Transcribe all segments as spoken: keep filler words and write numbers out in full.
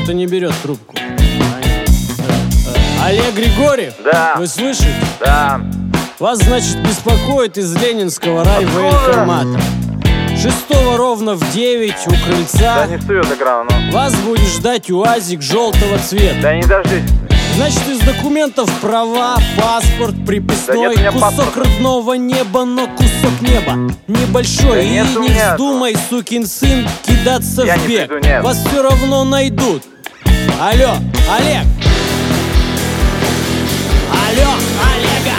что-то не берет трубку. Олег Григорьев? Да. Вы слышите? Да. Вас, значит, беспокоит из Ленинского райвоенкомата. Шестого ровно в девять у крыльца. Да не встает экран, ну. Вас будет ждать УАЗик желтого цвета. Да не дождитесь. Значит, из документов права, паспорт, приписной, да нет, кусок паспорта. родного неба, но кусок неба небольшой. Да и нет не меня вздумай, сукин сын, кидаться Я в не бег. приду, нет. Вас все равно найдут. Алло, Олег! Алло, Олега!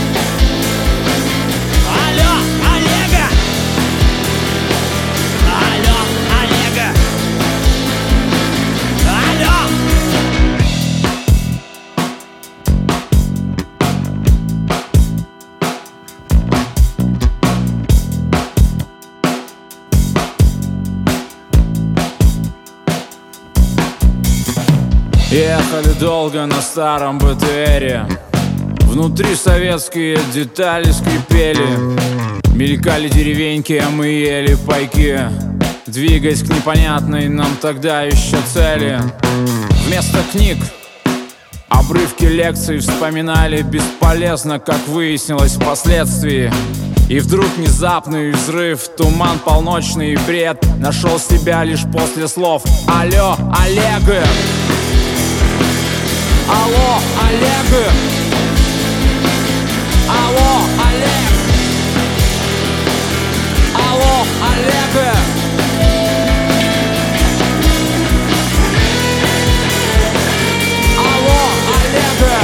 Алло, Олега! Алло, Олега! Алло! Ехали долго на старом БТРе. Внутри советские детали скрипели. Мелькали деревеньки, а мы ели пайки, двигаясь к непонятной нам тогда еще цели. Вместо книг обрывки лекций вспоминали бесполезно, как выяснилось впоследствии. И вдруг внезапный взрыв, туман, полночный бред нашел себя лишь после слов: алло, Олег! Алло, Олег! Алло, Олег! Алло, Олег! Алло, Олег!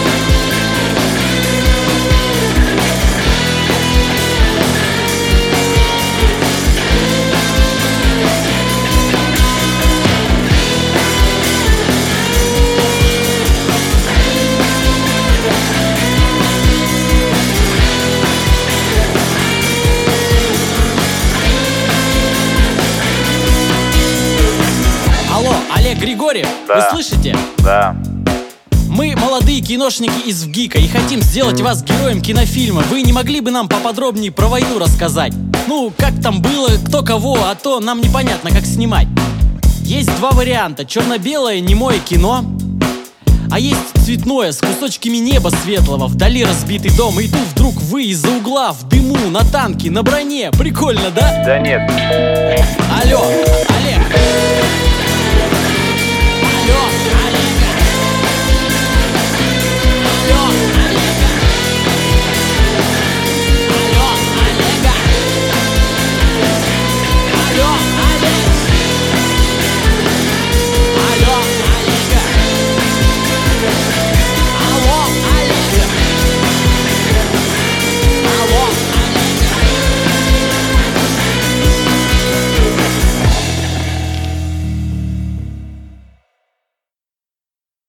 Алло, Олег Григорьев, Да. вы слышите? Да. Мы молодые киношники из ВГИКа и хотим сделать вас героем кинофильма. Вы не могли бы нам поподробнее про войну рассказать? Ну, как там было, кто кого, а то нам непонятно, как снимать. Есть два варианта: черно-белое немое кино, а есть цветное, с кусочками неба светлого. Вдали разбитый дом, и тут вдруг вы из-за угла в дыму, на танке, на броне. Прикольно, да? Да нет. Алло, Олег! Алло,